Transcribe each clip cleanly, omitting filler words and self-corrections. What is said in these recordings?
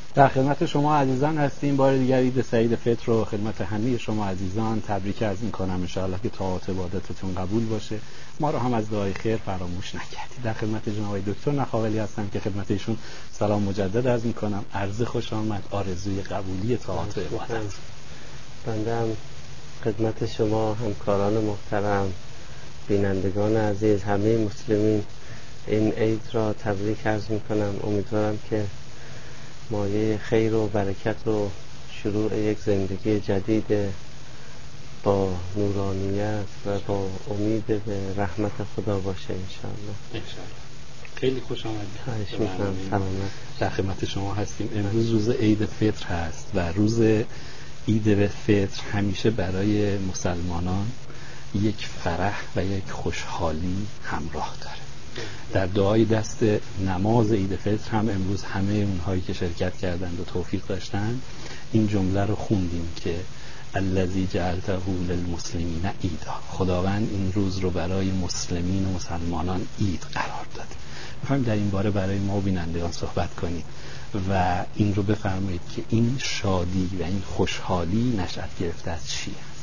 در خدمت شما عزیزان هستیم. بار دیگر عید سعید فطر رو خدمت همه شما عزیزان تبریک عرض می‌کنم. ان شاءالله که طاعات و عبادتتون قبول باشه. ما رو هم از دعای خیر فراموش نکردید. در خدمت جناب دکتر نخاولی هستم که خدمت ایشون سلام مجدد عرض می‌کنم. عرض خوش آمد، آرزوی قبولی طاعات و عبادت. بنده هم خدمت شما همکاران محترم، بینندگان عزیز، همه مسلمین این عید را تبریک عرض می‌کنم. امیدوارم که مایه خیر و برکت و شروع یک زندگی جدید با نورانیت و با امید به رحمت خدا باشه انشاءالله. خیلی خوش آمدید. خواهش می‌کنم. سلامت. در خدمت شما هستیم. امروز روز عید فطر هست و روز عید فطر همیشه برای مسلمانان یک فرح و یک خوشحالی همراه داره. در دعای دست نماز عید فطر هم امروز همه اونهایی که شرکت کردند و توفیق داشتند این جمله رو خوندیم که الذی جعلته للمسلمین عیدا. خداوند این روز رو برای مسلمین و مسلمانان عید قرار داده. می‌خوایم در این باره برای ما بینندگان صحبت کنیم و این رو بفرمایید که این شادی و این خوشحالی نشأت گرفته از چی است؟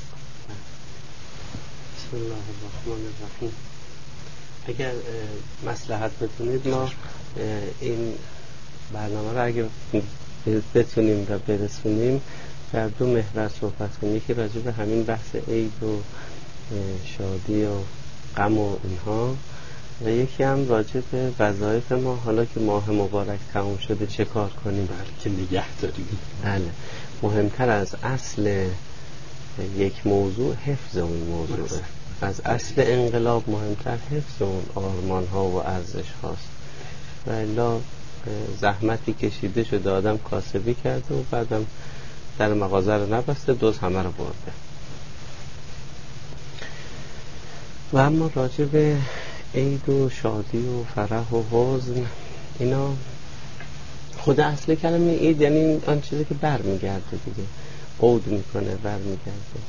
بسم الله الرحمن الرحیم. اگر مصلحت بتونید ما این برنامه رو اگر بتونیم و برسونیم در دو محور صحبت کنیم. یکی راجع به همین بحث عید و شادی و غم و اینها و یکی هم راجع به وظایف ما حالا که ماه مبارک تموم شده چه کار کنیم. بله که نگه داریم. بله، مهمتر از اصل یک موضوع حفظ اون موضوعه. از اصل انقلاب مهمتر حفظ اون آرمان ها و ارزش هاست و الا زحمتی کشیده شده، آدم کاسبی کرده و بعدم در مغازه رو نبسته، دوز همه رو برده. و اما راجع به عید و شادی و فرح و حزن اینا، خود اصل کلمه عید یعنی آن چیزی که بر میگرده دیگه، عود میکنه، بر میگرده.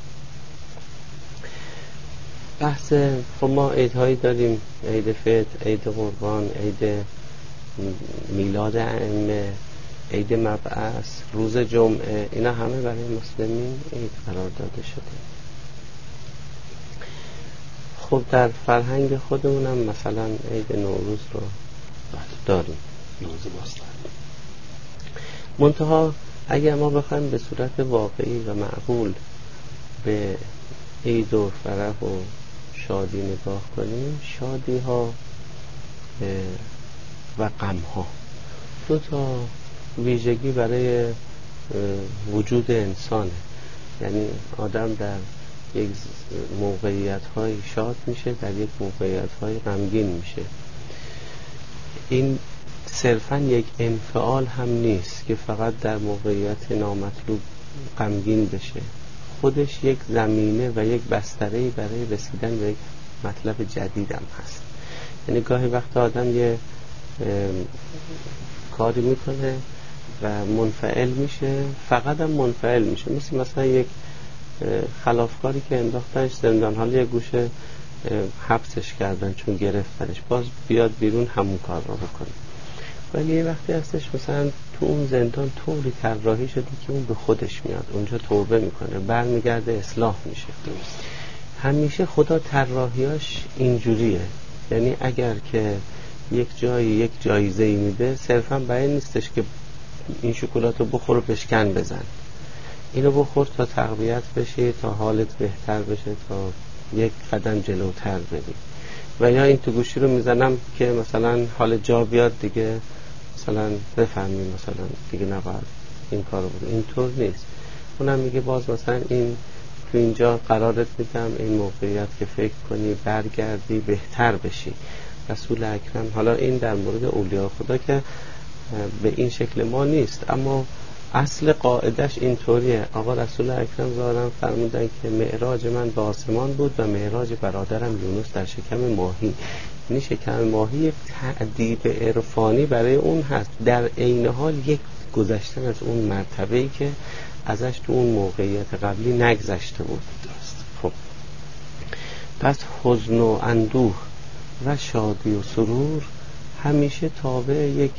بحث خب ما عیدهایی داریم، عید فطر، عید قربان، عید میلاد ائمه، عید مبعث، روز جمعه، اینا همه برای مسلمین عید قرار داده شده. خب در فرهنگ خودمونم مثلا عید نوروز رو داریم، نوروز باستان. منتها اگر ما بخوایم به صورت واقعی و معقول به عید و فرح و شادی نگاه کنیم، شادی ها و غم ها دو تا ویژگی برای وجود انسانه. یعنی آدم در یک موقعیت های شاد میشه، در یک موقعیت های غمگین میشه. این صرفا یک انفعال هم نیست که فقط در موقعیت نامطلوب غمگین بشه، خودش یک زمینه و یک بستره‌ای برای رسیدن به یک مطلب جدید هم هست. یعنی گاهی وقت آدم یه کاری میکنه و منفعل میشه، فقط هم منفعل میشه، مثلا یک خلافکاری که انداختنش زندان، حالا یه گوشه حبسش کردن چون گرفتنش، باز بیاد بیرون همون کار رو بکنه. ولی یه وقتی هستش مثلا تو اون زندان طوری طراحی شده که اون به خودش میاد، اونجا توبه میکنه، برمیگرده، اصلاح میشه. همیشه خدا طراحیاش اینجوریه. یعنی اگر که یک جایی یک جایزه‌ای میده، صرفا برای نیستش که این شکلاتو بخور و بشکن بزن، اینو بخور تا تقویت بشه، تا حالت بهتر بشه، تا یک قدم جلوتر بری. و یا این تو گوشی رو میزنم که مثلا حال جا بیاد دیگه، مثلا بفهمی مثلا دیگه نباید این کارو بکنی. اینطور نیست. اونم میگه باز مثلا این تو اینجا قرارت میدم، این موقعیت که فکر کنی برگردی بهتر بشی. رسول اکرم، حالا این در مورد اولیاء خدا که به این شکل ما نیست، اما اصل قاعدش اینطوریه. آقا رسول اکرم ظاهرا فرمودن که معراج من به آسمان بود و معراج برادرم یونس در شکم ماهی. یعنی شکم ماهی یک تأدیب عرفانی برای اون هست، در عین حال یک گذشتن از اون مرتبه‌ای که ازش تو اون موقعیت قبلی نگذشته بود. خب پس حزن و اندوه و شادی و سرور همیشه تابع یک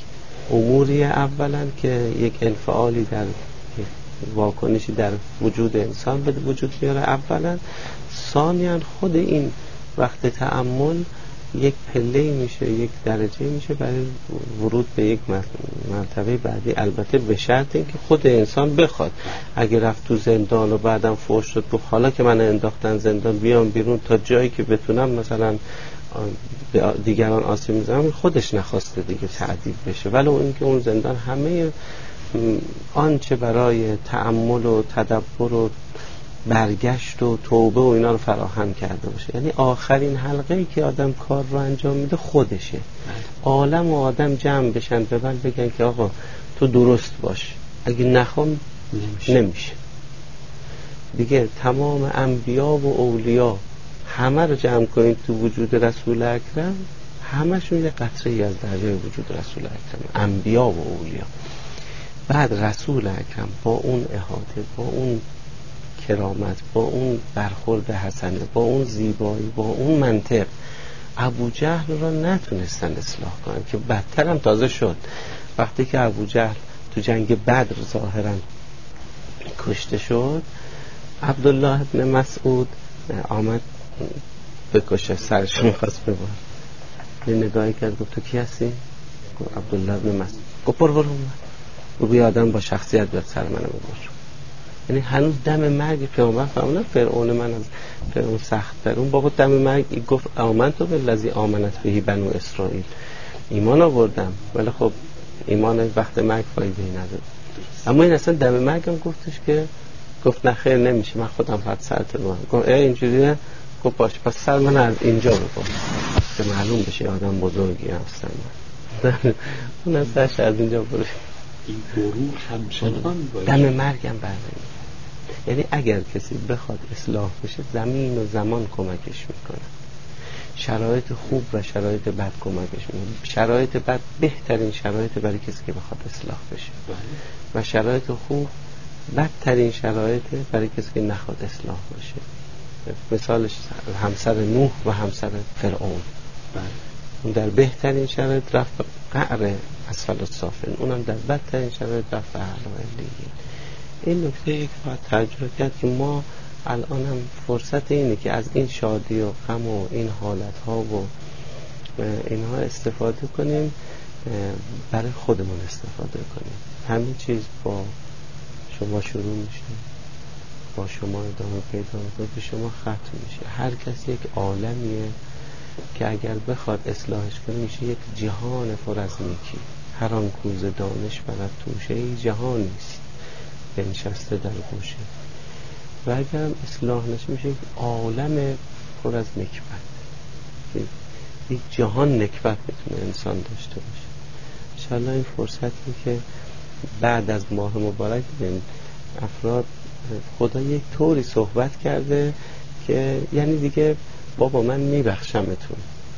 اموری اولا که یک انفعالی در واکنشی در وجود انسان به وجود میاره اولا. ثانیاً خود این وقت تأمل یک پله میشه، یک درجه میشه برای ورود به یک مرتبه بعدی، البته به شرط اینکه خود انسان بخواد. اگه رفت تو زندان و بعدم فحش شد گفت حالا که من انداختن زندان بیام بیرون تا جایی که بتونم مثلا به دیگران آسیب میزنم، خودش نخواسته دیگه تعذیب بشه، ولی اینکه اون زندان همه آنچه برای تأمل و تدبر و برگشت و توبه و اینا رو فراهم کرده باشه. یعنی آخرین حلقه‌ای که آدم کار رو انجام میده خودشه. عالم و آدم جمع بشن بگن که آقا تو درست باش، اگه نخوام نمیشه دیگه. تمام انبیا و اولیا همه رو جمع کنید تو وجود رسول اکرم، همشون یه قطره‌ای از درجه وجود رسول اکرم، انبیا و اولیا. بعد رسول اکرم با اون احاطه، با اون کرامت، با اون برخورد حسنه، با اون زیبایی، با اون منطق، ابو جهل را نتونستن اصلاح کنن که بدتر هم تازه شد. وقتی که ابو جهل تو جنگ بدر ظاهرا کشته شد، عبدالله ابن مسعود آمد بکشه، سرش میخواست ببر، یه نگاهی کرد گفت تو کی هستی؟ گفت عبدالله ابن مسعود. گفت برو گفت یه آدم با شخصیت بیاد سر منو ببر. یعنی هنوز دم مرگ پیامبر فرمودن فرعون من از فرعون سخت‌تر. اون بابا دم مرگ گفت آمنت بالذی آمنت به بنو اسرائیل، ایمان آوردم، ولی خب ایمان وقت مرگ فایده نداره. اما این اصلا دم مرگ هم گفتش که گفت نه خیر نمیشه، من خودم فقط سرت رو گفت اینجوریه. گفت باش پس سر من از اینجا بکن که معلوم بشه آدم بزرگی هستم من. اون از سرش از اینجا برو. این غرور همچنان دم مرگم برنمی. یعنی اگر کسی بخواد اصلاح بشه، زمین و زمان کمکش میکنه، شرایط خوب و شرایط بد کمکش میکنه. شرایط بد بهترین شرایط برای کسی که بخواد اصلاح بشه و شرایط خوب بدترین شرایط برای کسی که نخواد اصلاح بشه. مثالش همسر نوح و همسر فرعون. اون در بهترین شرایط رفت قعر اسفل السافلین، اونم در بدترین شرایط رفت به اعلی علیین. این نکته یک باید تجربه کرد که ما الان هم فرصت اینه که از این شادی و غم و این حالت ها و اینها استفاده کنیم، برای خودمون استفاده کنیم. همین چیز با شما شروع میشه، با شما ادامه پیدا میکنه، به شما ختم میشه. هر کسی یک عالمیه که اگر بخواد اصلاحش کنه میشه یک جهان پر از نیکی. هر آن کوز دانش برد توشه ای جهانیست بنشسته در گوشه. و اگر اصلاح نشه میشه یک عالم پر از نکبت. یک جهان نکبت میتونه انسان داشته باشه. انشاءالله این فرصتی که بعد از ماه مبارک این افراد خدا یک طوری صحبت کرده که یعنی دیگه بابا من میبخشمتون.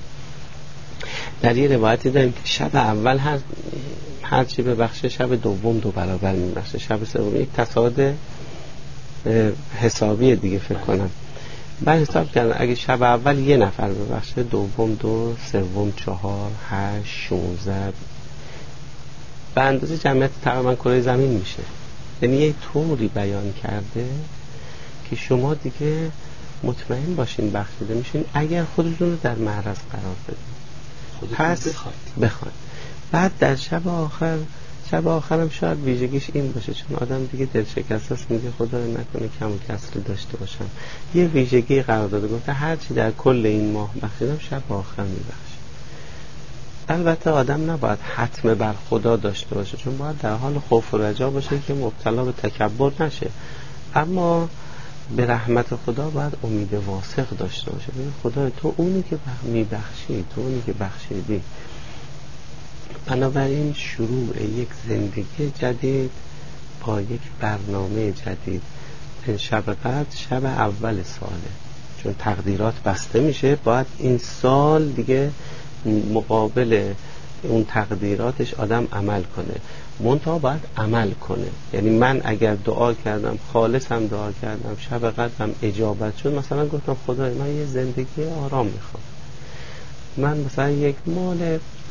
در یه روایتی داریم که شب اول هر چی ببخشه شب دوم 2 برابر میبخشه، شب سوم یک تصاعد حسابیه دیگه فکر کنم. بعد حساب کردن اگه شب اول 1 نفر ببخشه، دوم 2، سوم 4، 8، 16 به اندازه جمعیت تقریبا کره زمین میشه. یعنی یه طوری بیان کرده که شما دیگه مطمئن باشین بخشیده میشین اگر خودتون رو در معرض قرار بدین، پس بخواید. بعد در شب آخرم شاید ویژگیش این باشه، چون آدم دیگه دل شکسته است، میگه خدای نکنه کم و کسر داشته باشم. یه ویژگی قرار داده، گفته هر چی در کل این ماه بخشیدم شب آخر میبخشه. البته آدم نباید حتم بر خدا داشته باشه، چون باید در حال خوف و رجا باشه که مبتلا به تکبر نشه، اما به رحمت خدا باید امید واثق داشته باشه. ببین خدای تو اونی که میبخشی، تو اونی که بخشیدی. بنابراین شروع یک زندگی جدید با یک برنامه جدید. این شب قدر شب اول ساله، چون تقدیرات بسته میشه، باید این سال دیگه مقابل اون تقدیراتش آدم عمل کنه. منتها باید عمل کنه. یعنی من اگر دعا کردم، خالص هم دعا کردم، شب قدرم اجابت شد، مثلا گفتم خدای من یه زندگی آرام میخوام، من مثلا یک مال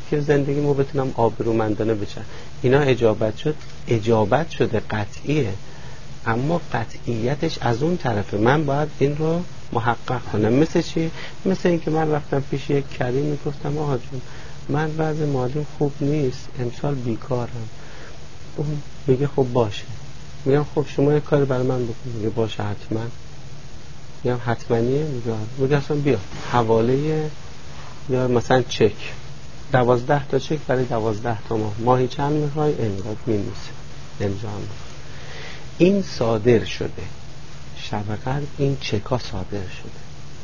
که زندگیمو بتونم آبرومندانه بچم. اینا اجابت شده قطعیه، اما قطعیتش از اون طرفه. من باید این رو محقق کنم. مثل چی؟ مثل این که من رفتم پیش یک کریم میگفتم آقا جون من وضع مالیم خوب نیست، امسال بیکارم. اون میگه خب باشه. میگم خب شما یک کاری برای من بکن. میگه باشه حتما. میگم حتمانیه؟ میگه اصلا بیا حواله یا مثلا چک 12 تا چک برای 12 تا ماهی چند میخوای؟ اینقدر مینویسه، امضا هم این صادر شده. شب قدر این چکا صادر شده.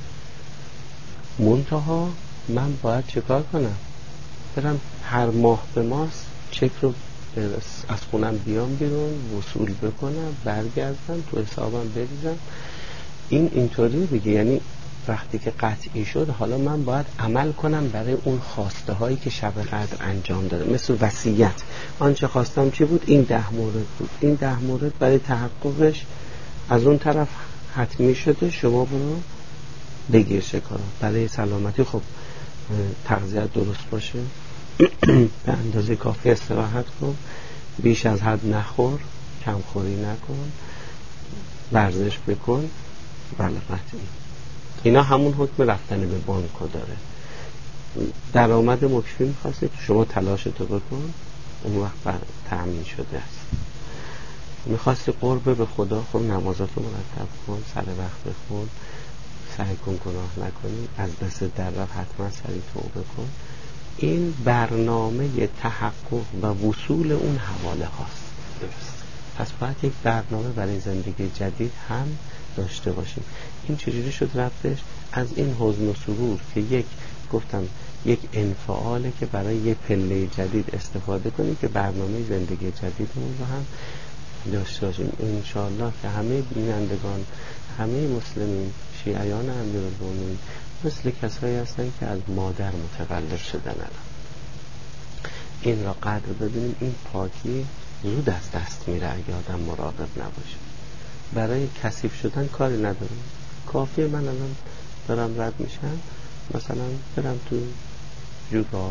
منتها من باید چکار کنم؟ برم هر ماه به ماه چک رو از خونم بیام بیرون، وصول بکنم، برگردم تو حسابم بریزم. این اینطوری دیگه. یعنی وقتی که قطعی شد حالا من باید عمل کنم برای اون خواسته هایی که شب قدر انجام داده. مثل وصیت، آنچه خواستم چی بود؟ این 10 مورد بود. این 10 مورد برای تحققش از اون طرف حتمی شده، شما برو بگیر چه کارا. برای سلامتی خب تغذیه درست باشه، به اندازه کافی استراحت کن، بیش از حد نخور، کمخوری نکن، ورزش بکن. بله قطعی. اینا همون حکم رفتن به بانکو داره. درآمد مکفی میخواستی شما تلاشتو بکن، اون وقت بر تأمین شده است. میخواستی قرب به خدا، خب نمازاتو مرتب کن، سر وقت بخون، سعی کن گناه نکنی، از دست در رفت حتما سریع توبه کن. این برنامه تحقق و وصول اون حواله هاست. درست. پس باید یک برنامه برای زندگی جدید هم داشته باشیم. این چجوری شد ربطش؟ از این حزن و سرور که یک انفعاله که برای یک پله جدید استفاده کنیم که برنامه زندگی جدیدمون رو هم داشته باشیم. انشاءالله که همه بینندگان، همه مسلمین، شیعیان امیرالمومنین مثل کسایی هستن که از مادر متولد شدن. این را قدر ببینیم. این پاکی زود از دست میره اگه آدم مراقب نباشه. برای کثیف شدن کاری ندارم. کافیه من الان دارم رد میشم، مثلا برم تو جوراب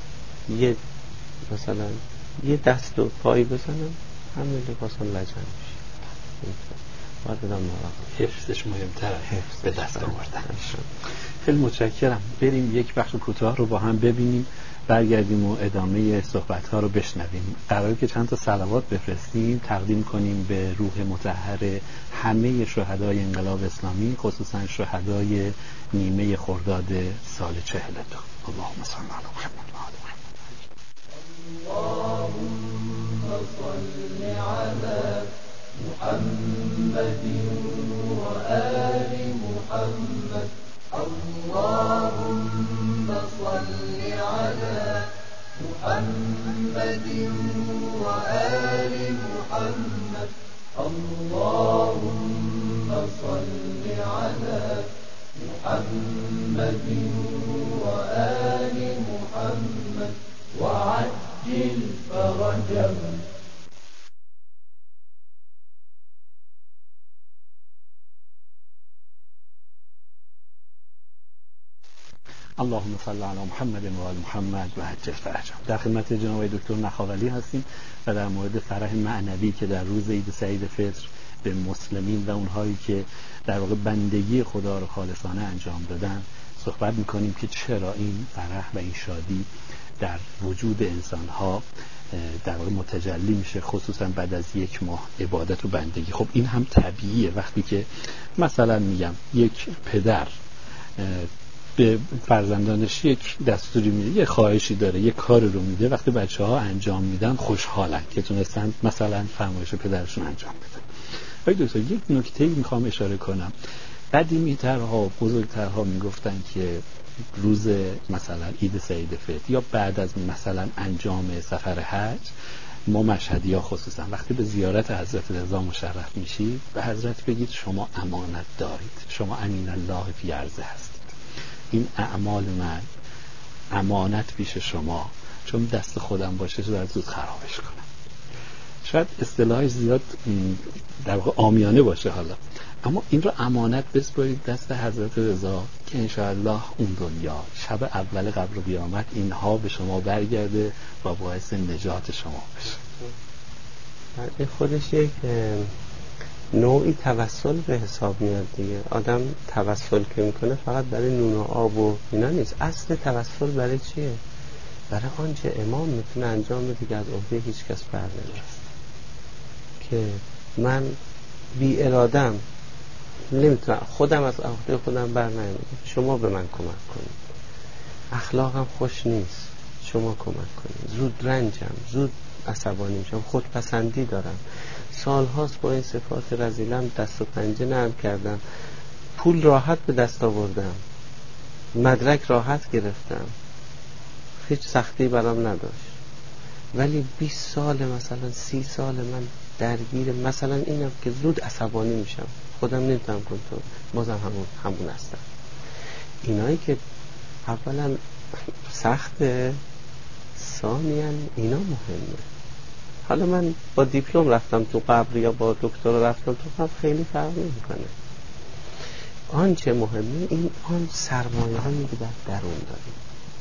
یه دست و پایی بزنم، همین لباسم لجن میشه. باید بدم مراقب. حفظش مهمتر حفظ به دست آوردن. خیلی متشکرم. بریم یک بخش کوتاه رو با هم ببینیم، برگردیم و ادامه صحبت‌ها رو بشنویم. قراره که چند تا صلوات بفرستیم تقدیم کنیم به روح مطهر همه شهدای انقلاب اسلامی، خصوصا شهدای نیمه خرداد سال 42. اللهم صل علی محمد و آل محمد. اللهم صل علی محمد و آل محمد. اللهم صل على محمد وآل محمد. اللهم صل على محمد وآل محمد وعجل فرجهم. اللهم صل علی محمد و آل محمد و عجل فرجهم. در خدمت جناب دکتر نخاولی هستیم و در مورد فرح معنوی که در روز عید سعید فطر به مسلمین و اونهایی که در واقع بندگی خدا رو خالصانه انجام دادن صحبت میکنیم که چرا این فرح و این شادی در وجود انسانها در واقع متجلی میشه، خصوصا بعد از یک ماه عبادت و بندگی. خب این هم طبیعیه. وقتی که مثلا میگم یک پدر به فرزندانش یک دستوری میده، یک خواهشی داره، یک کار رو میده، وقتی بچه‌ها انجام میدن خوشحالن که تونستن مثلا فرمایش پدرشون انجام بدن. آقای دکتر یک نکته‌ای میخوام اشاره کنم. قدیمی‌ترها و بزرگترها میگفتن که روز مثلا عید سعید فطر یا بعد از مثلا انجام سفر حج، ما مشهدی‌ها خصوصا وقتی به زیارت حضرت رضا مشرف میشید به حضرت بگید شما امانت دارید، شما امین الله فی عرضه هستید، این اعمال من امانت پیش شما، چون دست خودم باشه زود خرابش کنم. شاید اصطلاحش زیاد در واقع عامیانه باشه حالا، اما این رو امانت بسپارید دست حضرت رضا که انشاءالله اون دنیا شب اول قبر و قیامت اینها به شما برگرده و باعث نجات شما بشه. این خودش یک نوعی توسل به حساب میاد دیگه. آدم توسل که میکنه فقط برای نون و آب و اینا نیست. اصل توسل برای چیه؟ برای آنچه امام میتونه انجام بده که از عهده هیچ کس بر نمیاد، که من بی ارادم نمیتونم، خودم از عهده خودم بر نمیاد، شما به من کمک کنید. اخلاقم خوش نیست، شما کمک کنید. زود رنجم، زود عصبانی میشم، خودپسندی دارم، سالهاست با این صفات رذیلم دست و پنجه نرم کردم، پول راحت به دست آوردم، مدرک راحت گرفتم، هیچ سختی برام نداشت، ولی 20 سال مثلا 30 سال من درگیر مثلا اینم که زود عصبانی میشم، خودم نمیتونم کنترل، بازم همون هستم. اینایی که اولا سخته، ثانیاً اینا مهمه. حالا من با دیپلم رفتم تو قبر یا با دکترا رفتم تو قبر خیلی فرق نمیکنه. آنچه مهمه این آن سرمایه هایی که در درون داریم،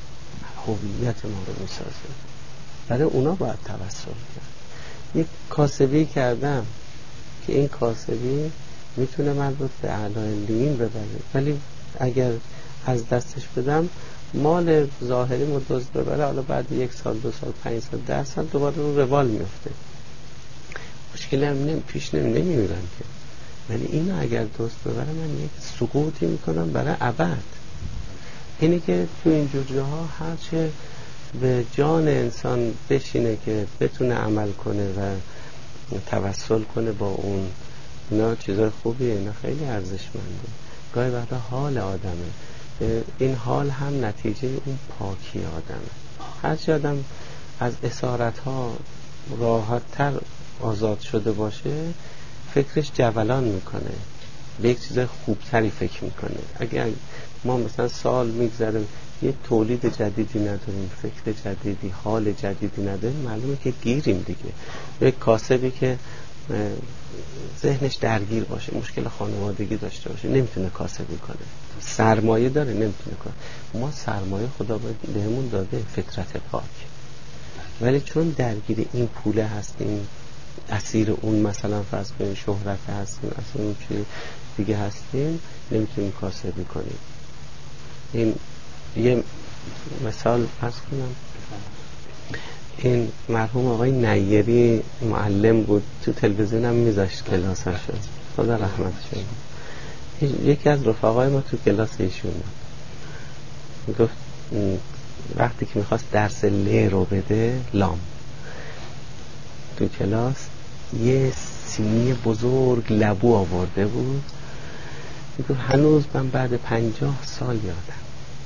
هویت ما رو میسازه، برای اونا باید توسل کرد. یک کاسبی کردم که این کاسبی میتونه من رو به اعلی لیین ببره، ولی اگر از دستش بدم مال ظاهری مدرز ببره، حالا بعد 1 سال 2 سال 5 سال 10 سال دوباره رو روال میفته، مشکلی هم پیش نمیمیرم که. ولی اینو اگر درست ببره من یک سقوطی میکنم برای ابد. اینی که تو این جور جاها هرچه به جان انسان بشینه که بتونه عمل کنه و توسل کنه با اون، اینا چیزای خوبیه، اینا خیلی ارزشمنده. گاهی وقتا حال آدمه، این حال هم نتیجه اون پاکی آدمه. هرچی آدم از اسارت ها راحت تر آزاد شده باشه فکرش جولان میکنه، به یک چیز خوبتری فکر میکنه. اگر ما مثلا سال میگذره یه تولید جدیدی نداریم، فکر جدیدی، حال جدیدی نداریم، معلومه که گیریم دیگه. یک کاسبی که ذهنش درگیر باشه، مشکل خانوادگی داشته باشه، نمیتونه کاسبی کنه. سرمایه داره نمیتونه کنه. ما سرمایه خدا بهمون داده، فطرت پاک، ولی چون درگیر این پوله هستیم، اسیر اون مثلا فرض کنیم شهرت هستیم، اصلا اون چیز دیگه هستیم، نمیتونیم کاسبی کنیم. این یه مثال فرض کنم، این مرحوم آقای نیری معلم بود، تو تلویزیون هم میذاشت کلاساشو، خدا رحمتش کنه. یکی از رفقای ما تو کلاس ایشون گفت وقتی که میخواست درس ل رو بده، لام، تو کلاس یه سینی بزرگ لبو آورده بود، میگفت هنوز من بعد 50 سال یادم.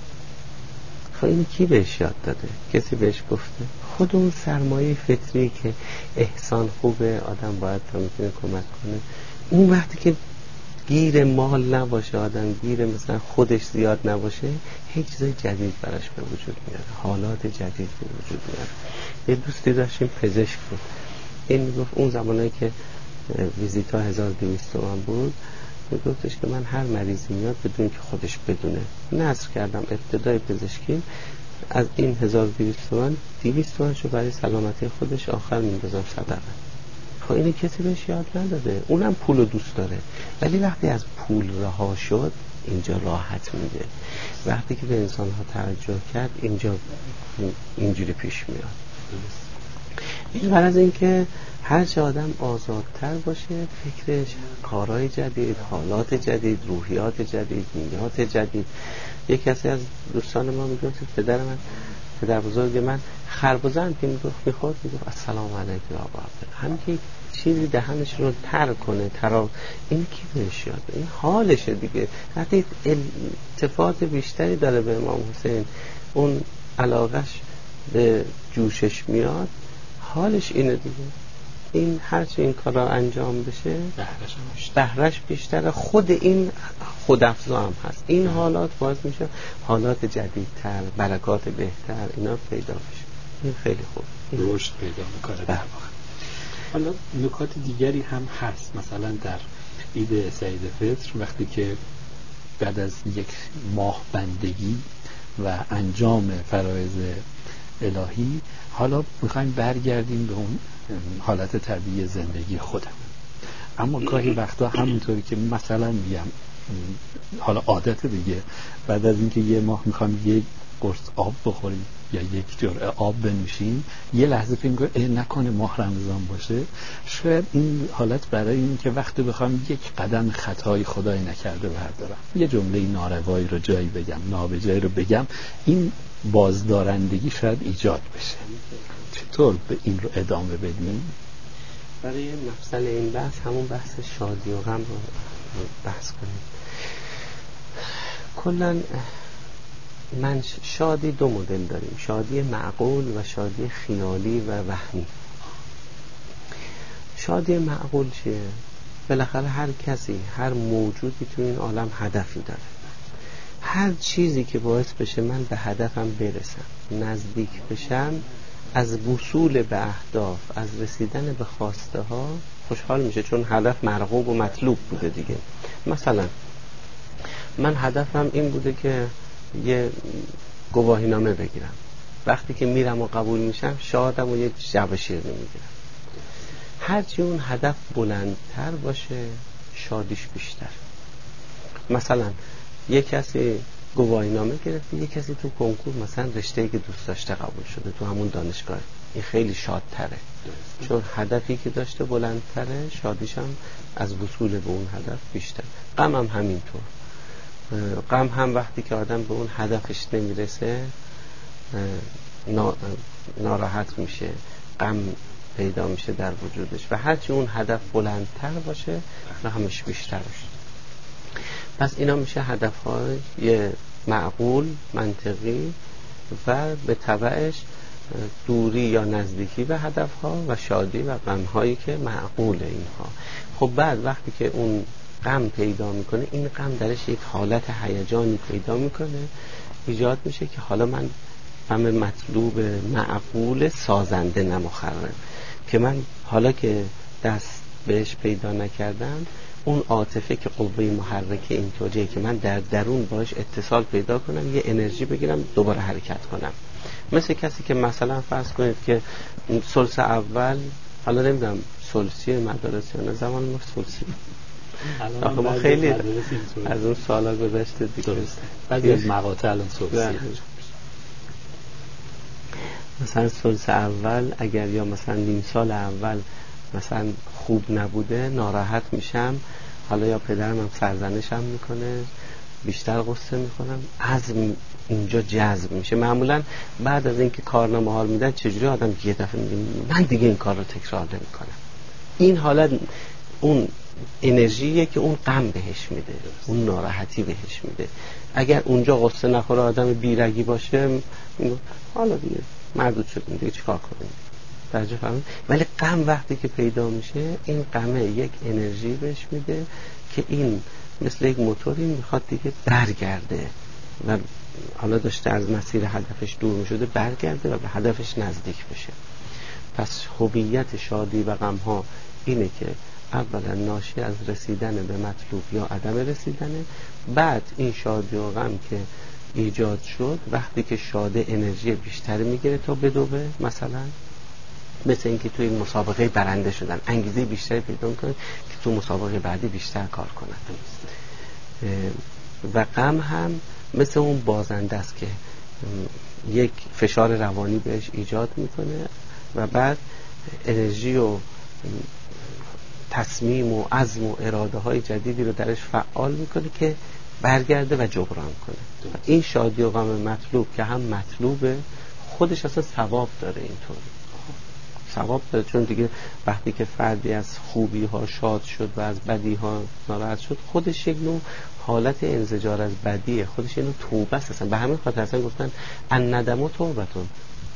خب این کی بهش یاد داده؟ کسی بهش گفته؟ خود اون سرمایه فطری که احسان خوبه، آدم باید تا میتونه کمک کنه. اون وقتی که گیر مال نباشه، آدم گیر مثلا خودش زیاد نباشه، هیچ چیز جدید براش به وجود میاره، حالات جدید به وجود میاره. یه دوستی داشتیم پزشک بود، این میگفت اون زمانی که ویزیتا 1200 تومان بود، میگفتش که من هر مریضی میاد بدون که خودش بدونه نظر کردم ابتدای پزشکی از این 1200 تومان 200 تومانشو برای سلامتی خودش آخر میندازم صدقه. خب اینی کسی بهش یاد نداده، اونم پولو دوست داره، ولی وقتی از پول رها شد اینجا راحت میده. وقتی که به انسان ها توجه کرد اینجا اینجوری پیش میاد. این برای از این که هرچه آدم آزادتر باشه، فکرش، کارهای جدید، حالات جدید، روحیات جدید، نیات جدید. یک کسی از دوستان ما میگفت پدر بزرگ من خربزه هم که میخورد میگفت السلام علیکم آقا، هم که چیزی دهنش رو تر کنه، این کی بهش یاد؟ این حالشه دیگه. وقتی التفات بیشتری داره به امام حسین، اون علاقش به جوشش میاد، حالش اینه دیگه. این هرچی این کار را انجام بشه بهرش بیشتره. خود این خودافزا هم هست. این حالات باعث میشه حالات جدیدتر، برکات بهتر اینا پیدا بشه. این خیلی خوب، رشد پیدا میکنه در واقع. حالا نکات دیگری هم هست، مثلا در عید سعید فطر وقتی که بعد از یک ماه بندگی و انجام فرایض الهی حالا میخوایم برگردیم به اون حالت طبیعی زندگی خودم، اما گاهی وقتا همونطوری که مثلا میگم حالا عادت دیگه، بعد از اینکه یه ماه میخوام یک قرص آب بخوریم یا یک جرعه آب بنوشیم، یه لحظه فکر می‌کنم نکنه ماه رمضان باشه. شاید این حالت برای این که وقتی بخوام یک قدم خطای خدای نکرده بردارم، یه جمله ناروایی رو جایی بگم، نابجایی رو بگم، این بازدارندگی شاید ایجاد بشه. چطور به این رو ادامه بدیم؟ برای مفصل این بحث همون بحث شادی و غم رو بحث کنیم. کلاً من شادی دو مدل داریم، شادی معقول و شادی خیالی و وهمی. شادی معقول چیه؟ بالاخره هر کسی، هر موجودی تو این عالم هدفی داره. هر چیزی که باعث بشه من به هدفم برسم، نزدیک بشم، از وصول به اهداف، از رسیدن به خواسته ها خوشحال میشه، چون هدف مرغوب و مطلوب بوده دیگه. مثلا من هدفم این بوده که یه گواهینامه بگیرم، وقتی که میرم و قبول میشم شادم و یک جعبه شیرینی میگیرم. هرچی اون هدف بلندتر باشه شادیش بیشتر. مثلا یک کسی گواهینامه گرفته، یک کسی تو کنکور مثلا رشته‌ای که دوست داشته قبول شده تو همون دانشگاه، این خیلی شادتره، چون هدفی که داشته بلندتره، شادیش هم از وصول به اون هدف بیشتر. غم هم همینطور. غم هم وقتی که آدم به اون هدفش نمیرسه ناراحت میشه، غم پیدا میشه در وجودش، و هرچی اون هدف بلندتر باشه غمش بیشتر میشه. پس اینا میشه هدفهای معقول، منطقی، و به تبعش دوری یا نزدیکی به هدفها و شادی و غمهایی که معقول اینها. خب بعد وقتی که اون غم پیدا میکنه، این غم درش یک حالت هیجانی پیدا میکنه، ایجاد میشه که حالا من غم مطلوب معقول سازنده نه مخرب، که من حالا که دست بهش پیدا نکردم، اون عاطفه که قوه محرکه اینطوریه که من در درون باش اتصال پیدا کنم، یه انرژی بگیرم دوباره حرکت کنم. مثل کسی که مثلا فرض کنید که ثلث اول، حالا نمیدونم ثلثی مدارس یا نه، زمان ما ثلثی، آخه ما خیلی از اون سالا گذشته دیگه، بعضی از مقاطع الان ثلثی، مثلا ثلث اول اگر یا مثلا نیم سال اول مثلا خوب نبوده، ناراحت میشم، حالا یا پدرم هم سرزنشم میکنه، بیشتر غصه میکنم، عزم اینجا جذب میشه. معمولا بعد از اینکه کارنامه ها رو میدن چجوری آدم یه دفعه میگه من دیگه این کار رو تکرار نمیکنم. این حالت اون انرژیه که اون غم بهش میده، اون ناراحتی بهش میده. اگر اونجا غصه نخوره، آدم بیرگی باشه، حالا دیگه مردود شدیم دیگه چیکار کنیم، درجه فهمید. ولی غم وقتی که پیدا میشه، این غمه یک انرژی بهش میده که این مثل یک موتوری میخواد دیگه برگرده و حالا داشته از مسیر هدفش دور میشده، برگرده و به هدفش نزدیک بشه. پس هویت شادی و غم ها اینه که اولا ناشی از رسیدن به مطلوب یا عدم رسیدنه. بعد این شادی و غم که ایجاد شد، وقتی که شاده انرژی بیشتری میگیره تا بدوه، مثل اینکه توی مسابقه برنده شدن انگیزه بیشتری پیدا میکنه که تو مسابقه بعدی بیشتر کار کنن. و غم هم مثل اون بازنده است که یک فشار روانی بهش ایجاد میکنه و بعد انرژی و تصمیم و عزم و اراده های جدیدی رو درش فعال میکنه که برگرده و جبران کنه. این شادی و غم مطلوب که هم مطلوبه، خودش اصلا ثواب داره. اینطوری ثواب داره، چون دیگه وقتی که فردی از خوبی ها شاد شد و از بدی ها ناراحت شد، خودش یک نوع حالت انزجار از بدیه، خودش یک نوع توبه است. اصلا به همین خاطر اصلا گفتن الندم و توبتون،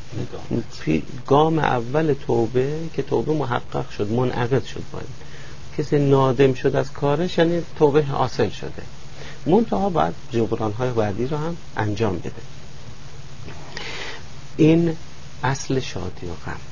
گام اول توبه که توبه محقق شد، منعقد شد. باید کسی نادم شد از کارش، یعنی توبه حاصل شده، منتها باید جبران های بعدی رو هم انجام بده. این اصل شادی و غم.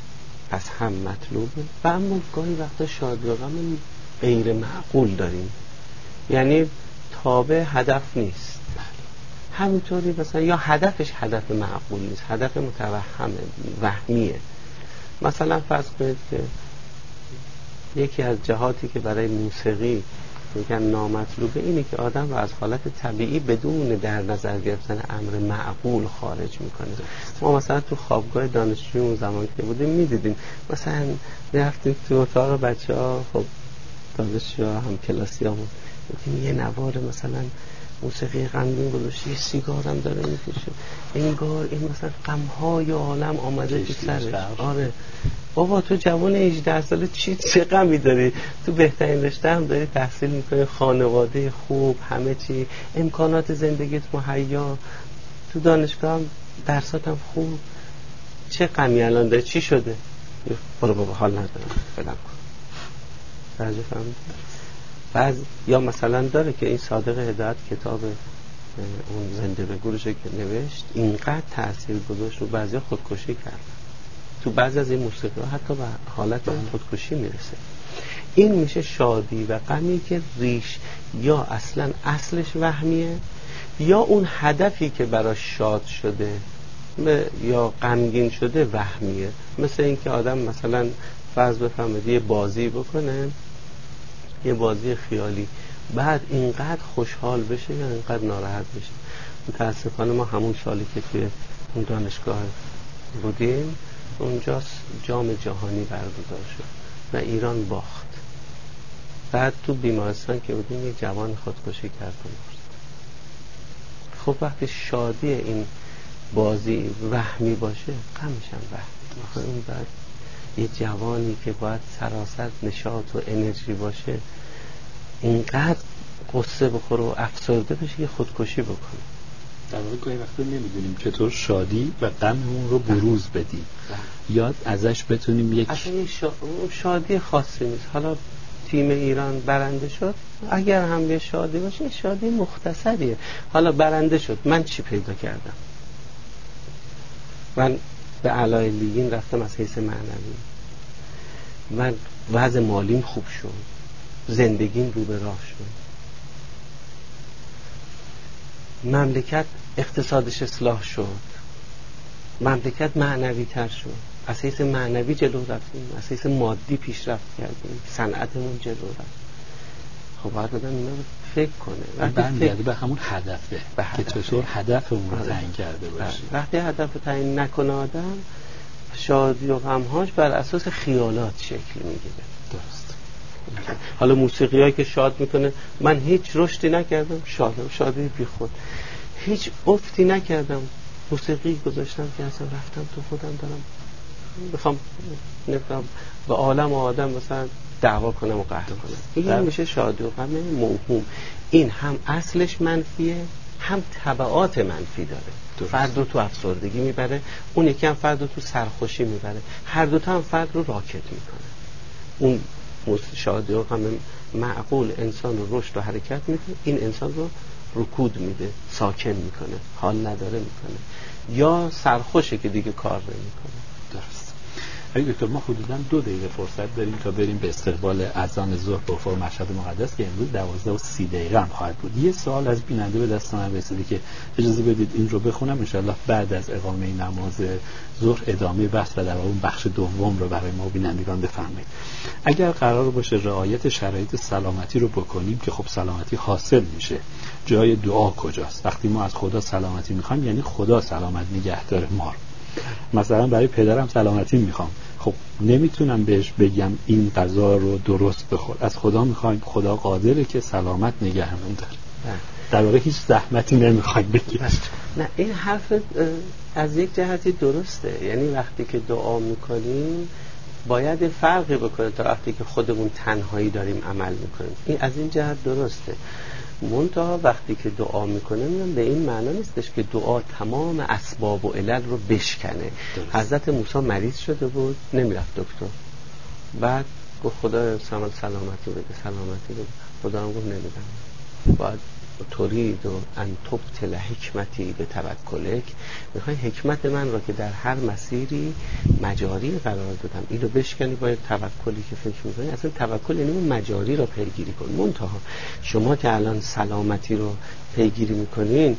پس هم مطلوبه و اما گاهی وقتا شادی و غم غیر معقول داریم، یعنی تابع هدف نیست. همینطوری مثلا یا هدفش هدف معقول نیست، هدف متوهمه، وهمیه. مثلا فرض کنید که یکی از جهاتی که برای موسیقی میگن نامطلوبه اینه که آدم رو از حالت طبیعی بدون در نظر گرفتن امر معقول خارج میکنه. ما مثلا تو خوابگاه دانشجویی زمان که بودیم میدیدیم مثلا رفتیم تو اتاق بچه ها، خب دانشجوها هم کلاسی همون یه نوار مثلا موسیقی غمگین گذاشته، یه سیگار هم داره میکشه، انگار این مثلا غمهای عالم آمده تو سرش. آره بابا تو جوان 18 ساله چه غمی داری؟ تو بهترین رشته هم داری تحصیل میکنی، خانواده خوب، همه چی، امکانات زندگیت مهیا، تو دانشگاه هم درسات هم خوب، چه غمی الان داری؟ چی شده؟ برو بابا حال ندارم فلان کن. درجه فهمید؟ بعض یا مثلا داره که این صادق هدایت کتاب اون زنده به گورش که نوشت اینقدر تأثیر گذاشت رو بعضی خودکشی کردن. تو بعضی از این موسیقی ها حتی به حالت خودکشی میرسه. این میشه شادی و غمی که ریش یا اصلا اصلش وهمیه یا اون هدفی که براش شاد شده یا غمگین شده وهمیه. مثل اینکه آدم مثلا فرض بفرمایید یه بازی بکنه، یه بازی خیالی، بعد اینقدر خوشحال بشه یا اینقدر ناراحت بشه. متاسفانه ما همون سالی که توی اون دانشگاه بودیم اونجا جام جهانی برگزار شد و ایران باخت. بعد تو بیمارستان که بودیم یک جوان خودکشی کرد. خب وقتی شادی این بازی وهمی باشه غمش هم وهمی. اون بعد یه جوانی که باید سراسر نشاط و انرژی باشه اینقدر قصه بخوره و افسرده بشه که خودکشی بکنه. در واقع گاهی وقتا نمیدونیم چطور شادی و غممون رو بروز بدیم یا ازش بتونیم یک اصلا شادی خاصی نیست. حالا تیم ایران برنده شد، اگر هم یه شادی باشه شادی مختصریه. حالا برنده شد، من چی پیدا کردم؟ من به اعلای لیگین رفتم از حیث معنوی، من وضع مالیم خوب شد، زندگیم رو به راه شد، مملکت اقتصادش اصلاح شد، مملکت معنوی تر شد، از حیث معنوی جلو رفتیم، از حیث مادی پیشرفت کردیم، صنعتمون جلو رفت. خب باید آدم اینا رو فکر کنه، برمیگرده به همون هدفه که چطور هدفمون رو تعیین کرده باشه. وقتی هدف رو تعیین نکنه آدم، شادی و غمهاش بر اساس خیالات شکل میگیره. درست. حالا موسیقی هایی که شاد میکنه، من هیچ رشدی نکردم، شادی بی خود، هیچ افتی نکردم، موسیقی گذاشتم که اصلا رفتم تو خودم دارم بخوام به عالم و آدم مثلا دعوا کنم و قهر کنم. این میشه شادی و غم موهوم. این هم اصلش منفیه هم تبعات منفی داره. فرد رو تو افسردگی میبره، اون یکی هم فرد رو تو سرخوشی میبره، هر دوتا هم فرد رو راکت میکنه. اون شادی و غم معقول انسان رو رشد و حرکت میده، این انسان رو رکود میده، ساکن میکنه، حال نداره میکنه، یا سرخوشه که دیگه کار نمیکنه. درست. اگه دکتر ما حدوداً 2 دقیقه فرصت داریم تا بریم به استقبال اذان ظهر به فرم مشهد مقدس که امروز 12:30 هم خواهد بود. یه سوال از بیننده به دست من رسیده که اجازه بدید این رو بخونم، ان شاءالله بعد از اقامه نماز ظهر ادامه بحث و در اون بخش دوم رو برای ما بینندگان بفرمایید. اگر قرار باشه رعایت شرایط سلامتی رو بکنیم که خب سلامتی حاصل میشه، جای دعا کجاست؟ وقتی ما از خدا سلامتی میخوایم یعنی خدا سلامت نگه داره ما رو. مثلا برای پدرم سلامتی میخوام، خب نمیتونم بهش بگم این غذا رو درست بخور، از خدا میخوایم، خدا قادره که سلامت نگهمون داره. در واقع هیچ زحمتی نمیخوایم بگیم. نه این حرف از یک جهتی درسته، یعنی وقتی که دعا میکنیم باید فرقی بکنه تا وقتی که خودمون تنهایی داریم عمل میکنیم. این از این جهت درسته. منتها وقتی که دعا میکنیم به این معنا نیستش که دعا تمام اسباب و علل رو بشکنه. حضرت موسی مریض شده بود، نمیرفت دکتر، بعد گفت خدا سلامتی بده، سلامتی بده. خدا هم گفت نمیدم، باید ترید و ان تبطل حکمتی به توکلک، میخوای حکمت من را که در هر مسیری مجاری قرار دادم اینو بشکنی با توکلی که فکر میکنی. اصلا توکل یعنی اون مجاری را پیگیری کن. منتها شما که الان سلامتی رو پیگیری میکنین،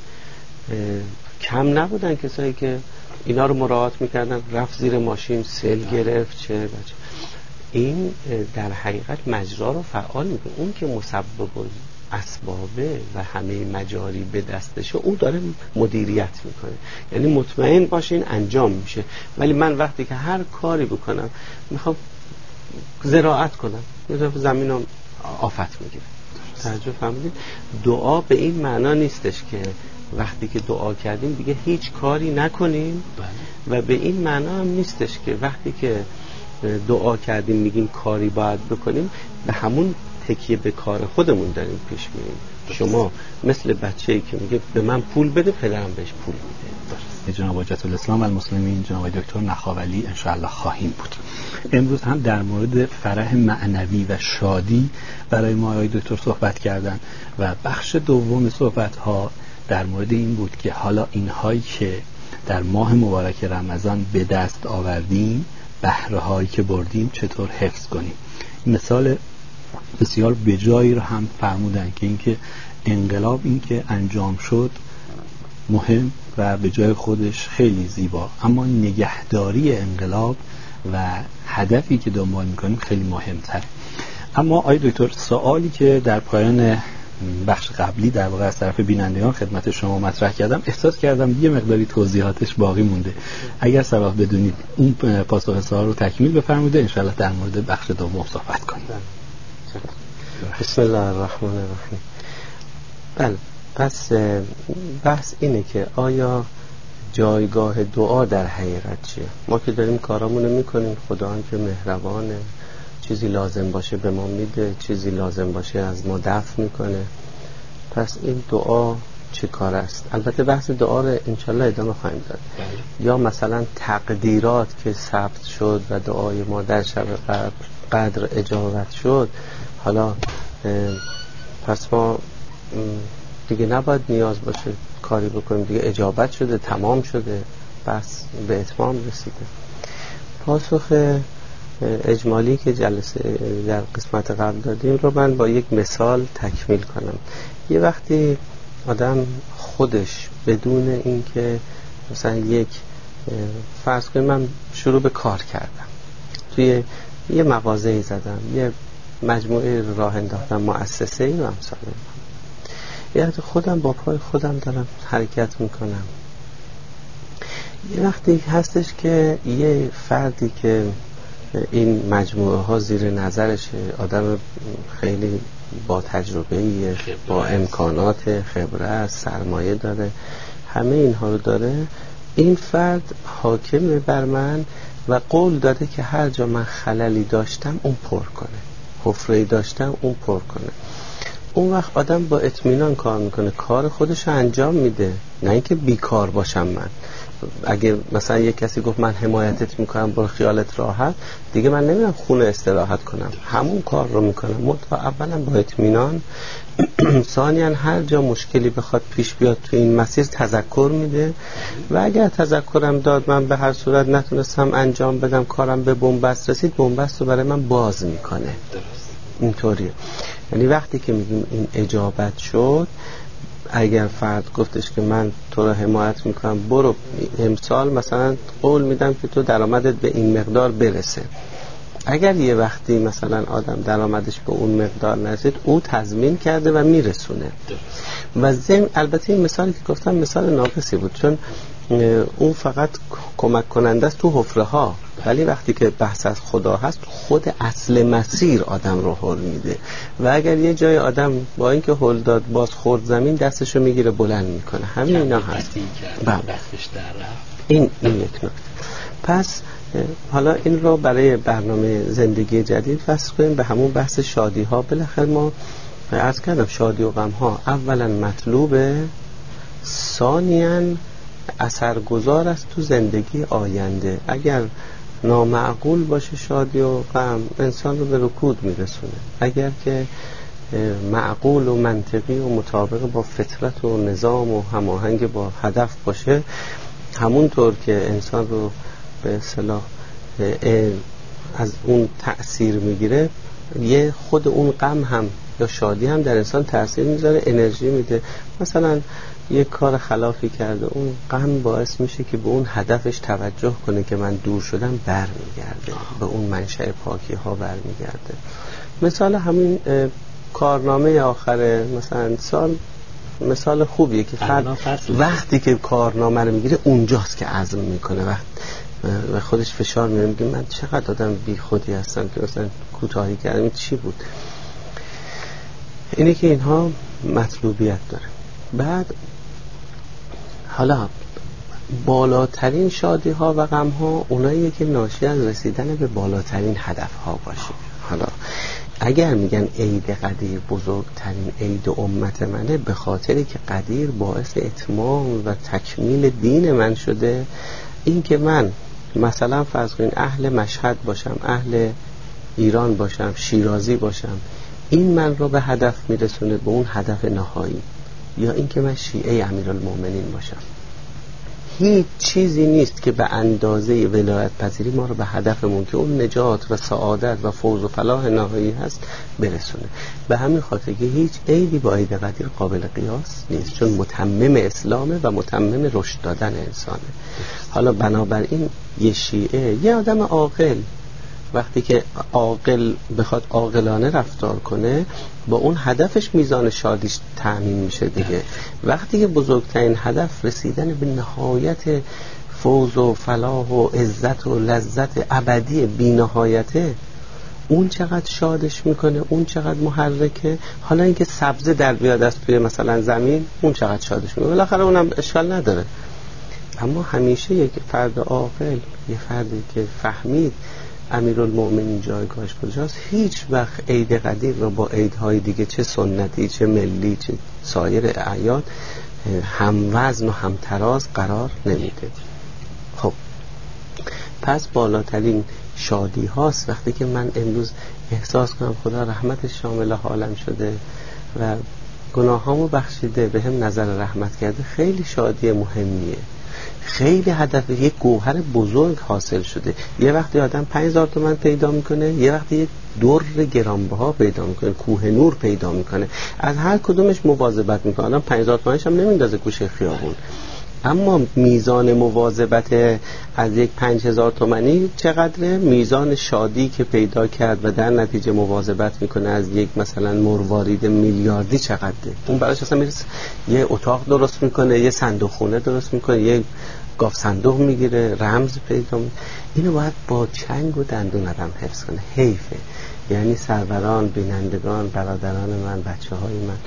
کم نبودن کسایی که اینا رو مراعات میکردن، رفت زیر ماشین سیل گرفت چه بچه. این در حقیقت مجرا رو فعال میکنه. اون که مسبب اسبابه و همه مجاری به دستشه، اون داره مدیریت میکنه. یعنی مطمئن باشین انجام میشه. ولی من وقتی که هر کاری بکنم، میخوام زراعت کنم، یه زمینم آفت میگیره. توجه فرمودید؟ دعا به این معنا نیستش که وقتی که دعا کردیم دیگه هیچ کاری نکنیم، و به این معنا هم نیستش که وقتی که دعا کردیم میگیم کاری باید بکنیم، به همون تکیه به کار خودمون داریم پیش میریم. شما مثل بچه‌ای که میگه به من پول بده، پدرم بهش پول میده. جناب حجت الاسلام المسلمین جناب دکتر نخاولی انشاءالله خواهیم بود. امروز هم در مورد فرح معنوی و شادی برای ما آقای دکتر صحبت کردن و بخش دوم صحبت ها در مورد این بود که حالا اینهایی که در ماه مبارک رمضان به دست آوردیم، بهره هایی که بردیم چطور حفظ کنیم. مثال بسیار بجایی رو هم فرمودن که اینکه انقلاب این که انجام شد مهم و به جای خودش خیلی زیبا، اما نگهداری انقلاب و هدفی که دنبال میکنیم خیلی مهمتر. اما آقای دکتر، سوالی که در پایان بخش قبلی در واقع از طرف بینندگان خدمت شما مطرح کردم، احساس کردم یه مقداری توضیحاتش باقی مونده. اگر صلاح بدونید اون پاسخ سوال رو تکمیل بفرمایید، انشاءالله در مورد بخش دوم صحبت کنیم. بسم الله الرحمن الرحیم. بله، پس بحث اینه که آیا جایگاه دعا در حقیقت چیه؟ ما که داریم کارامونو میکنیم، خدا هم که مهربانه، چیزی لازم باشه به ما میده، چیزی لازم باشه از ما دفع میکنه. پس این دعا چه کار است؟ البته بحث دعا رو انشالله ادامه خواهیم داد. یا مثلا تقدیرات که ثبت شد و دعای ما در شب قدر اجابت شد، حالا پس ما دیگه نباید نیاز باشه کاری بکنیم، دیگه اجابت شده، تمام شده، بس به اتمام رسیده. پاسخ اجمالی که جلسه در قسمت قبل دادیم رو من با یک مثال تکمیل کنم. یه وقتی آدم خودش بدون اینکه مثلا یک فرض کنیم من شروع به کار کردم، توی یه مغازه‌ای زدم، یه مجموعه راه انداختم، مؤسسه‌ای و امثال یعنی خودم با پای خودم دارم حرکت میکنم. یه وقتی هستش که یه فردی که این مجموعه ها زیر نظرشه، آدم خیلی با تجربه‌ایه، با امکانات، خبرت، سرمایه داره، همه اینها رو داره، این فرد حاکم بر من و قول داده که هر جا من خللی داشتم اون پر کنه، حفره‌ای داشتم اون پر کنه. اون وقت آدم با اطمینان کار میکنه، کار خودش رو انجام میده، نه اینکه بیکار باشم من. اگه مثلا یک کسی گفت من حمایتت میکنم برو خیالت راحت، دیگه من نمیرم خونه استراحت کنم، همون کار رو میکنم. منتها اولا با اطمینان، ثانیاً هر جا مشکلی بخواد پیش بیاد تو این مسیر تذکر میده و اگر تذکرم داد من به هر صورت نتونستم انجام بدم، کارم به بنبست رسید، بنبست رو برای من باز میکنه. اینطوریه. یعنی وقتی که میگیم این اجابت شد، اگر فرد گفتش که من تو را حمایت میکنم برو امسال مثلا قول میدم که تو درآمدت به این مقدار برسه، اگر یه وقتی مثلا آدم درآمدش به اون مقدار نرسید، او تضمین کرده و میرسونه. و ضمن البته این مثالی که گفتم مثال ناقصی بود، چون اون فقط کمک کننده است تو حفره ها، ولی وقتی که بحث از خدا هست، خود اصل مسیر آدم رو هل میده. و اگر یه جای آدم با اینکه هل داد باز خورد زمین، دستشو میگیره بلند میکنه. همین اینا هست. این یک نکته. پس حالا این رو برای برنامه زندگی جدید وصل کنیم به همون بحث شادی ها. بالاخره ما عرض کردم شادی و غم ها اولا مطلوبه، ثانیاً اثرگذار است تو زندگی آینده. اگر نامعقول باشه شادی و غم، انسان رو به رکود میرسونه. اگر که معقول و منطقی و مطابق با فطرت و نظام و هماهنگ با هدف باشه، همونطور که انسان رو به اصطلاح از اون تأثیر میگیره، یه خود اون غم هم یا شادی هم در انسان تأثیر میذاره، انرژی میده. مثلا یک کار خلافی کرده، اون غم باعث میشه که به اون هدفش توجه کنه که من دور شدم، برمیگرده به اون منشأ پاکی ها برمیگرده. مثال همین کارنامه آخر مثلا سال مثال خوبیه که فرد وقتی که کارنامه رو میگیره اونجاست که عزم میکنه و خودش فشار میاره، میگه من چقدر آدم بی خودی هستم که مثلا کوتاهی کردم، چی بود؟ اینه که اینها مطلوبیت داره. بعد حالا بالاترین شادی ها و غم ها اوناییه که ناشی از رسیدن به بالاترین هدف ها باشه. حالا اگر میگن عید قدیر بزرگترین عید امت منه، به خاطری که قدیر باعث اتمام و تکمیل دین من شده، این که من مثلا فرض کنین اهل مشهد باشم، اهل ایران باشم، شیرازی باشم، این من رو به هدف میرسونه، به اون هدف نهایی. یا این که من شیعه امیرالمومنین باشم، هیچ چیزی نیست که به اندازه ولایت پذیری ما رو به هدفمون که اون نجات و سعادت و فوز و فلاح نهایی هست برسونه. به همین خاطر که هیچ عیدی با عید قدیر قابل قیاس نیست، چون متمم اسلامه و متمم رشد دادن انسانه. حالا بنابراین یه شیعه، یه آدم عاقل، وقتی که عاقل بخواد عاقلانه رفتار کنه، با اون هدفش میزان شادیش تأمین میشه دیگه. وقتی که بزرگترین هدف رسیدن به نهایت فوز و فلاح و عزت و لذت ابدی بی نهایته، اون چقدر شادش میکنه، اون چقدر محرکه. حالا اینکه سبزه در بیاد از توی مثلا زمین، اون چقدر شادش میکنه، بالاخره اونم اشکال نداره. اما همیشه یک فرد عاقل، یه فردی که فهمید امیرالمومنین جایگاهش کجاست، هیچ وقت عید قدیر رو با عیدهای دیگه، چه سنتی چه ملی چه سایر اعیاد، هم وزن و هم تراز قرار نمیده. خب پس بالاترین شادی هاست وقتی که من امروز احساس کنم خدا رحمتش شامل حالم شده و گناهامو بخشیده، به هم نظر رحمت کرده. خیلی شادی مهمیه، خیلی هدف، یک گوهر بزرگ حاصل شده. یه وقتی آدم 5000 تومان پیدا میکنه، یه وقتی یک در گرانبها پیدا میکنه، کوه نور پیدا میکنه. از هر کدومش مواظبت میکنه. آدم 5000 تومانش هم نمیندازه گوشه خیابون، اما میزان مواظبت از یک 5000 تومانی چقدره؟ میزان شادی که پیدا کرد و در نتیجه مواظبت میکنه از یک مثلا مروارید میلیاردی چقدره. اون براش اصلا میرسه یه اتاق درست میکنه، یه صندوق خونه درست میکنه، یه گاف صندوق میگیره، رمز پیدا میکنه. اینو باید با چنگ و دندون آدم حفظ کنه. حیفه. یعنی سروران، بینندگان، برادران من، بچه های من،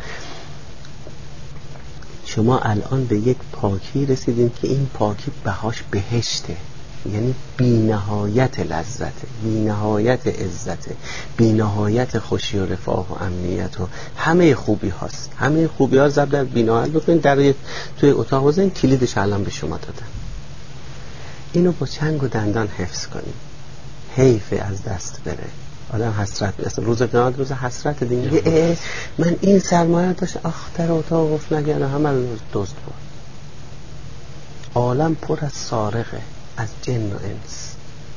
شما الان به یک پاکی رسیدین که این پاکی بهاش بهشته، یعنی بی نهایت لذته، بی نهایت عزته، بی نهایت خوشی و رفاه و امنیت و همه خوبی هاست. همه خوبی ها زب در بی نهایت بکنین، در توی اتاق بزنین، کلیدش الان به شما دادن. اینو با چنگ و دندان حفظ کنین، حیفه از دست بره. آدم حسرت می‌کنه. روز قیامت روز حسرت دیگه. من این سرمایه داشتم، در اتاق قفل نگردم، همه رو دزد برد. عالم پر از سارقه، از جن و انس.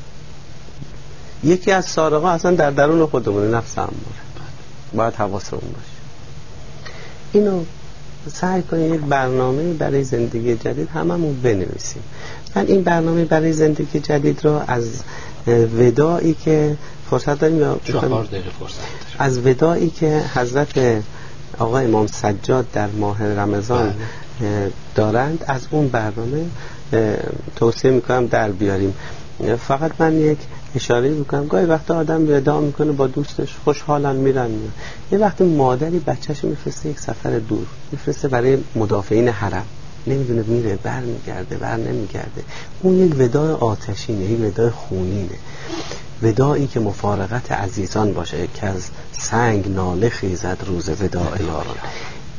یکی از سارقا اصلا در درون خودمونه، نفس اماره. باید حواسمون باشه. اینو سعی کنید یک برنامه برای زندگی جدید هممون بنویسیم. من این برنامه برای زندگی جدید رو از وداعی که فرصت داریم، یا 4 دقیقه فرصت داریم، از وداعی که حضرت آقا امام سجاد در ماه رمضان دارند، از اون برنامه توصیه میکنم در بیاریم. فقط من یک اشاره میکنم، گاهی وقتا آدم وداع میکنه با دوستش، خوشحالن میرن. یه وقتی مادری بچه‌شو میفرسته یک سفر دور، میفرسته برای مدافعین حرم، نمیدونه میره بر میگرده بر نمیگرده، اون یک وداع آتشینه، یک وداع خونینه. وداعی که مفارقت عزیزان باشه که از سنگ ناله خیزد روز وداع یاران.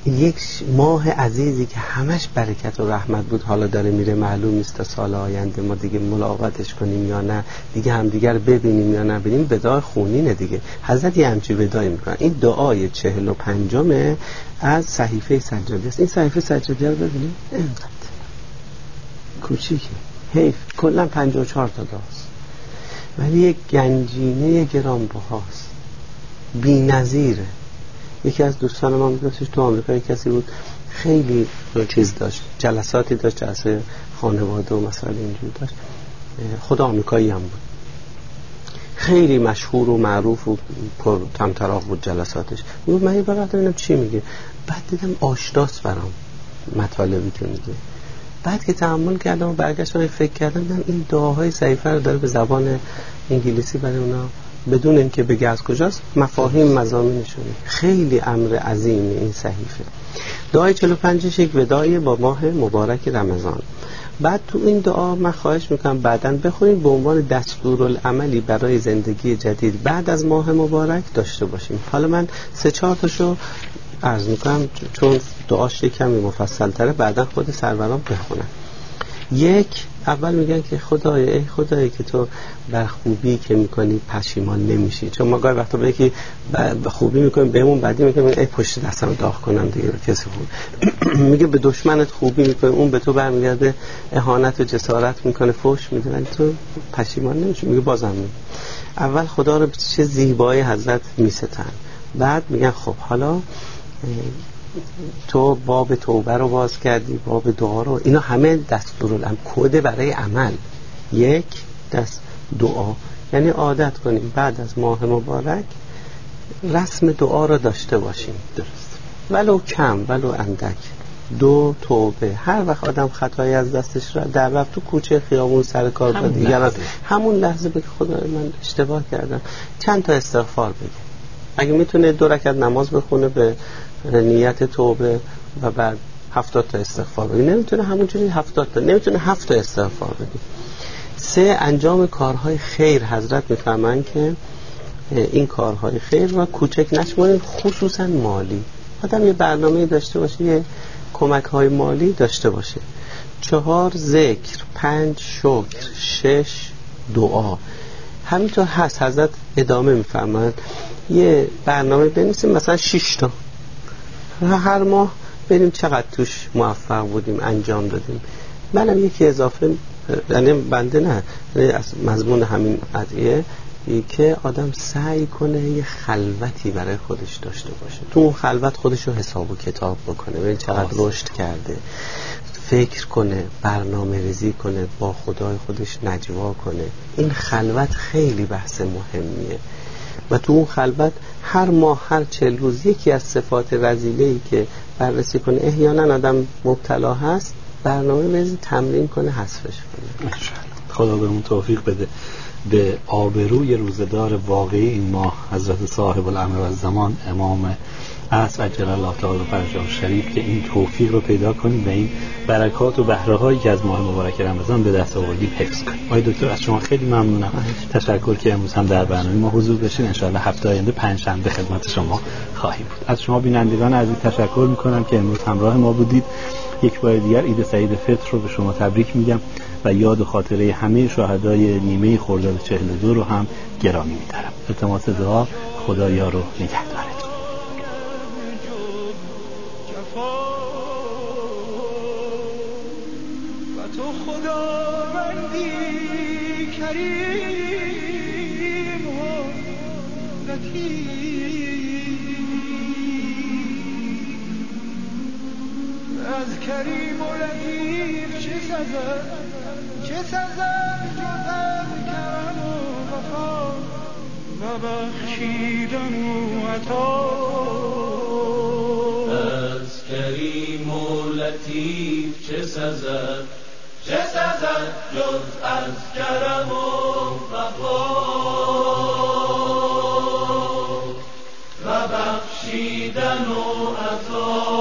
یک ماه عزیزی که همش برکت و رحمت بود حالا داره میره، معلوم نیست تا سال آینده ما دیگه ملاقاتش کنیم یا نه، دیگه همدیگر ببینیم یا نه ببینیم. وداع خونینه دیگه. حضرت یه همچی وداعی میکنن. این دعای 45 از صحیفه سجادی است. این صحیفه سجادی رو ببینیم، اینقدر کوچیکه، حیف، کلا 54 تا داست، ولی یک گنجینه گرانبهاست، بی‌نظیره. یکی از دوستان ما میگفتش تو آمریکا کسی بود خیلی چیز داشت، جلساتی داشت، جلسه خانواده و مسائل اینجور داشت، خود آمریکایی هم بود، خیلی مشهور و معروف و پر طمطراق بود جلساتش. میگفت من یه بار رفتم ببینم چی میگه، بعد دیدم آشناست برام مطالبی که میگه. بعد که تأمل کردم و برگشتم فکر کردم دیدم این دعاهای صحیفه رو داره به زبان انگلیسی برای اونا بدون اینکه بگه از کجاست مفاهیم مضامینشونه. خیلی امر عظیمی این صحیفه. دعای 45 یک وداعی با ماه مبارک رمضان. بعد تو این دعا من خواهش میکنم بعداً بخونیم به عنوان دستورالعملی برای زندگی جدید بعد از ماه مبارک داشته باشیم. حالا من 3-4 تاشو عرض میکنم چون دعاش کمی مفصل تره، بعداً خود سروران بخونم. یک، اول میگن که خدای، ای خدایی که تو بر خوبی که میکنی پشیمان نمیشی. چون ما گاهی وقتا به یکی خوبی میکنیم بهمون بدی میکنیم، ای پشت دستم داغ کنم دیگه به کسی خوب. میگه به دشمنت خوبی میکنی، اون به تو برمیگرده اهانت و جسارت میکنه، فحش میده، ولی تو پشیمان نمیشی. میگه بازم میگه اول خدا رو به چه زیبایی حضرت میستن، بعد میگن خب حالا تو باب توبه رو باز کردی، باب دعا رو، اینا همه دستورالعمل، کد برای عمل. یک، دست دعا، یعنی عادت کنیم بعد از ماه مبارک رسم دعا رو داشته باشیم، درست، ولو کم ولو اندک. دو، توبه. هر وقت آدم خطایی از دستش را در رفت تو کوچه خیابون سر کار با دیگران، همون لحظه بگه خدای من اشتباه کردم، چند تا استغفار بگه. اگه میتونه 2 رکعت نماز بخونه به نیت توبه و بعد 70 تا استغفار بگه، نمیتونه همونجوری 70 تا، نمیتونه 7 تا استغفار بگه. 3، انجام کارهای خیر. حضرت میفرمایند که این کارهای خیر و کوچک نشمارید، خصوصا مالی. آدم یه برنامه داشته باشه، یه کمک‌های مالی داشته باشه. 4، ذکر. 5، شکر. 6، دعا. همینطور هست. حضرت ادامه میفرمایند یه برنامه بنویسیم مثلا 6 تا، هر ماه بریم چقدر توش موفق بودیم، انجام دادیم. منم یکی اضافه، یعنی بنده نه، از مضمون همین ادعیه که آدم سعی کنه یه خلوتی برای خودش داشته باشه، تو اون خلوت خودش رو حساب و کتاب بکنه، ببین چقدر رشد کرده، فکر کنه، برنامه ریزی کنه، با خدای خودش نجوا کنه. این خلوت خیلی بحث مهمیه و تو اون خلوت هر ماه، هر 40 روز یکی از صفات رذیله‌ای که بررسی کنه، احیانا آدم مبتلا هست، برنامه ریزی تمرین کنه، حذفش کنه. خدا بهمون توفیق بده به آبروی روزدار واقعی این ماه حضرت صاحب الامر و الزمان امام عصر عجل الله تعالی فرجه شریف که این توفیق رو پیدا کنیم و این برکات و بهره هایی که از ماه مبارک رمضان به دست آوردیم حفظ کنیم. آقای دکتر از شما خیلی ممنونم، تشکر که امروز هم در برنامه ما حضور داشتین. ان شاءالله هفته آینده پنجشنبه خدمت شما خواهیم بود. از شما بینندگان عزیز تشکر میکنم که امروز همراه ما بودید. یک بار دیگر عید سعید فطر رو به شما تبریک میگم و یاد و خاطره همه شهدای نیمه خرداد 42 رو هم گرامی می‌دارم. التماس دعا خدایا رو نگهدارتون. و تو خداوندی کریم و لطیف، از کریم و لطیف چه سزد جز از کرم و وفا و بخشیدن و عطا. از کریم و لطیف چه سزد جز از کرم و وفا و بخشیدن و عطا.